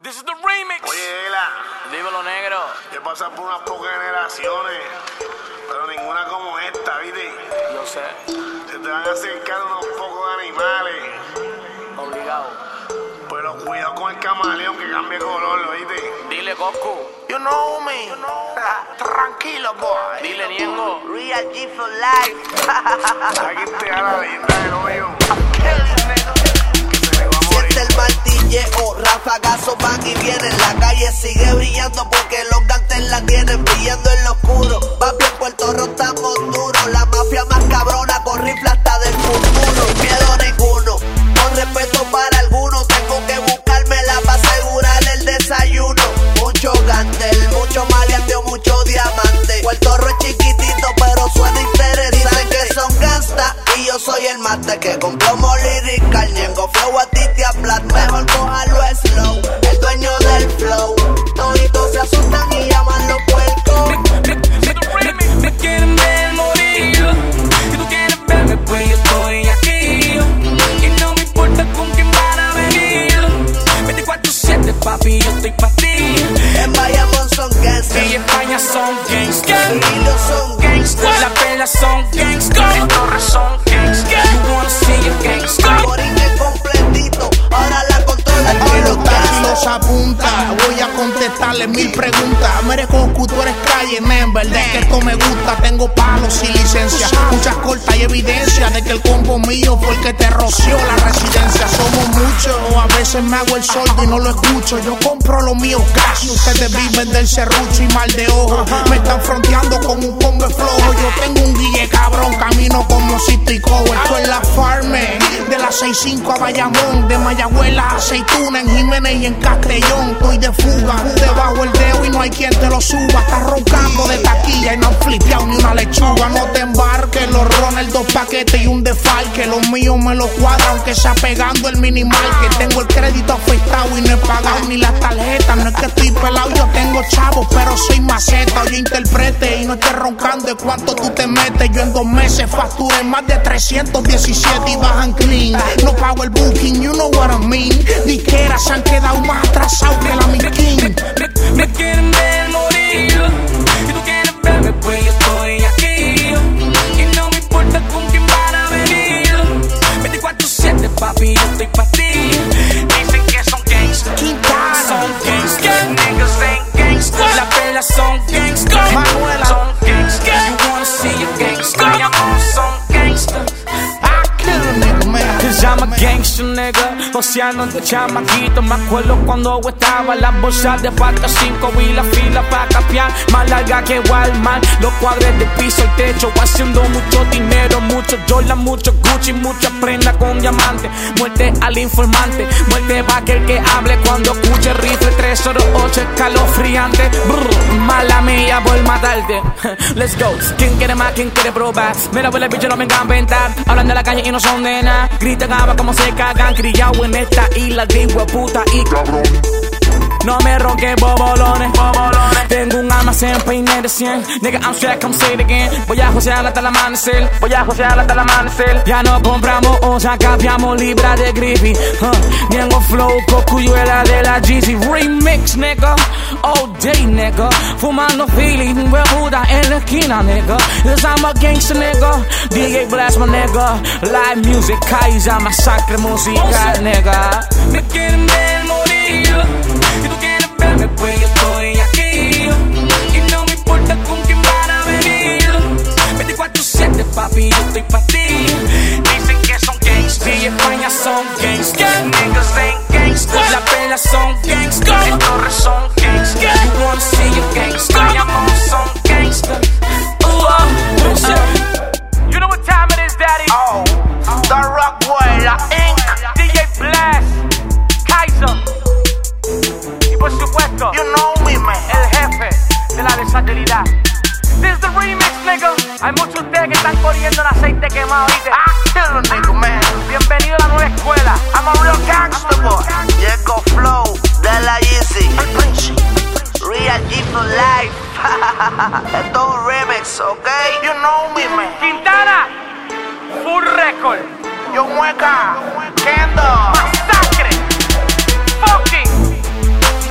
This is the remix. Oye, Ela, Dímelo, negro. he pasado por unas pocas generaciones, pero ninguna como esta, ¿viste? Yo sé. Se te van a acercar unos pocos animales, Obligado. pero cuidado con el camaleón que cambie color, ¿viste? Dile, Goku. You know me. Tranquilo, boy. Dile, Niengo. Real G for life. Aquí te da la leyenda del hoyo. Siente el martilleo, rafagazo van y vienen. La calle sigue brillando porque los gantes la tienen brillando en lo oscuro. Papi, en Puerto Rico estamos duros. La mafia más cabrona con rifle hasta del futuro. Sin miedo ninguno, con respeto para algunos. Tengo que buscármela para asegurar el desayuno. Mucho gantel, mucho maleanteo, mucho diamante. Puerto Rico es chiquitito pero suena interesante. Dicen que son gangsta y yo soy el mate que con plomo lyrical. Ñengo flow a ti te aplat, mejor cójalo slow. El dueño del flow, toditos se asustan y llaman los puercos. Me quieren ver morir, si tú quieres verme pues yo estoy aquí. Y no me importa con quién van a venir. 24/7 papi, yo estoy pa' ti. En Bayamón son gangsters Y en España son gangsters, y los son gangsters. las pelas son gangsters, en Torres son gangsters. You wanna see a gangster? Morín completito, ahora la controla el Que los gangster. los apunta, voy a contestarle 1000 preguntas. Merezco que tú eres calle, en verdad es que esto me gusta. Tengo palos y licencia, muchas cortas y evidencia de que el combo mío fue el que te roció la residencia. Somos muchos, a veces me hago el sordo y no lo escucho. Yo compro lo mío cash, ustedes viven del serrucho y mal de ojo. Me están fronteando con un combo flojo. Yo tengo un guille cabrón, camino como Cito y Cobo. Esto es la farme, de la 65 a Bayamón, de Mayagüez a Aceituna, en Jiménez y en Castellón. Estoy de fuga, debajo el dedo y no hay quien te lo suba. Estás roncando de taquilla y no han flipeado ni una lechuga. No te embarques, los rones, 2 paquetes y un defalque. Los míos me los cuadran aunque sea pegando el minimal. Que tengo el crédito afectado y no he pagado ni las tarjetas. No es que estoy pelado, yo tengo chavos, pero soy maceta. Yo interprete y no estés roncando de cuánto tú te metes. Yo en 2 meses facturé más de 317 y bajan clean. No pago el booking, you know what I mean. Disqueras se han quedado más atrasados que la Mikin. Me quieren ver morir, si tú quieres verme pues yo estoy aquí. Y no me importa con quién van a venir. 24/7 papi, yo estoy pa' ti. Dicen que son gangsters, son gangsters. Niggas ain't gangsters, las pelas son gangsters. Manuela. Son gangsters, you wanna see a gangster. Bayamón son gangsters. Cause I'm a gangster, nigga. Oceano de chamaquito. Me acuerdo cuando estaba las bolsas de falta 5 y la fila pa' capiar. Más larga que Walmart. Los cuadres de piso, el techo. Haciendo mucho dinero, mucho Jordan, mucho Gucci, mucha prenda con diamante. Muerte al informante. Muerte pa' aquel que hable cuando escuche rifle 308 escalofriante. Brr, mala mía por matarte. Let's go. ¿Quién quiere más? ¿Quién quiere probar? Mira, pues el bicho no me vengan a inventar. Hablan de la calle y no son de nada. Gritan ahora como se cagan. Criado en esta isla de hueputa y cabrón. No me ronques bobolones. Tengo un almacén peine de 100. Nigga, I'm sick, come say it again. Voy a josear hasta el amanecer. Ya no compramos onza, cambiamos libra de grippy. Niengo flow, cocuyuela de la Jeezy. Remix, nigga, all day, nigga. Fumando feeling, hueputa en la esquina, nigga. Cause I'm a gangster, nigga. DJ Blast, my nigga. Live music, Kaiser, masacre musical, nigga. Me quieren ver morir, si tú quieres verme pues yo estoy aquí. Y no me importa con quién van a venir. 24/7 papi, yo estoy pa' ti. Dicen que son gangsters, y en España son gangsters. Niggas ain't gangsters, las pelas son gangsters. En Torres son gangsters, you wanna see a gangster. Bayamón son gangsters. You know what time it is, daddy? Oh, The Rock Boy, la Inc. DJ Blast, Kaiser. Y por supuesto, You know me, man. el jefe de la versatilidad. This is the remix, nigga. Hay muchos de ustedes que están corriendo en aceite quemado, ¿viste? Kill a nigga, man. Bienvenido a la nueva escuela. I'm a real gangster boy. Llego flow de la Yeezy. Real G for life. Esto es un remix, ¿ok? You know me, man. Quintana, full record. Yo mueca, Kendo. Masacre, fucking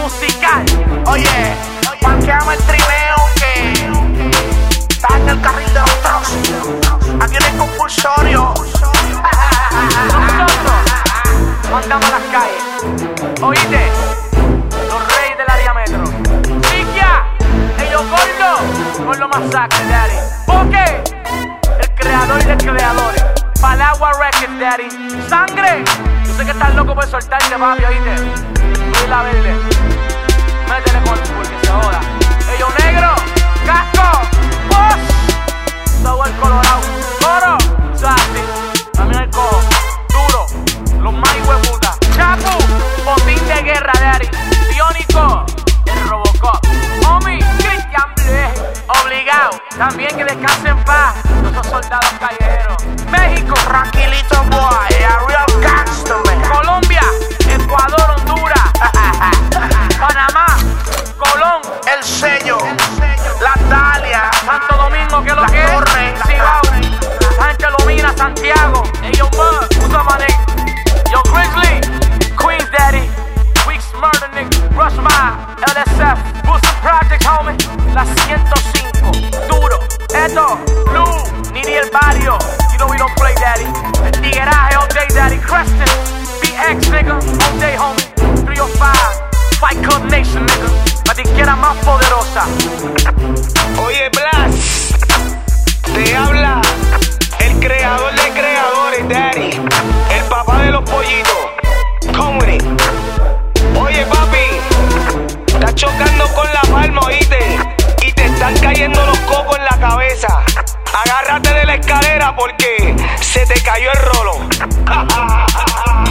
Exacto, daddy. Boque, el creador de creadores. Palagua Records, daddy. Sangre. Yo sé que estás loco por soltarte, papi, oíste. Luis la verde. Métele con el porque se joda. Ellos negro, casco, boss. Todo el colorado, coro, sassy. También el cojo, duro, los más hueputas. Chapu, botín de guerra, daddy. Biónico, el Robocop. Homie, Christian Bleu, obligado. También que descansen en paz todos esos soldados callejeros. México, tranquilito boy, a real gangster man. Colombia, Ecuador, Honduras. Panamá, Colón, El sello, la Dalia, Santo Domingo, que es lo La que Torre. es. Cibao, la gente lo mira, Santiago. Ellos más, puta mané. Yo Grizzly, Queens Daddy, Weeks Murder Nick, Rush Ma, LSF, Wilson Projects, homie. La 105, duro. Esto, Blue, Nini el barrio. You know we don't play daddy. El tigueraje all day daddy. Creston, BX nigga, all day homie. 305, Fight Club Nation nigga. La tiquera más poderosa. Oye, Blas, te habla el creador de creadores, Daddy, el papá de los pollitos, Comedy. Oye, papi, estás chocando con la palma, oíste, y te están cayendo los cocos en la cabeza. Agárrate de la escalera porque se te cayó el rolo.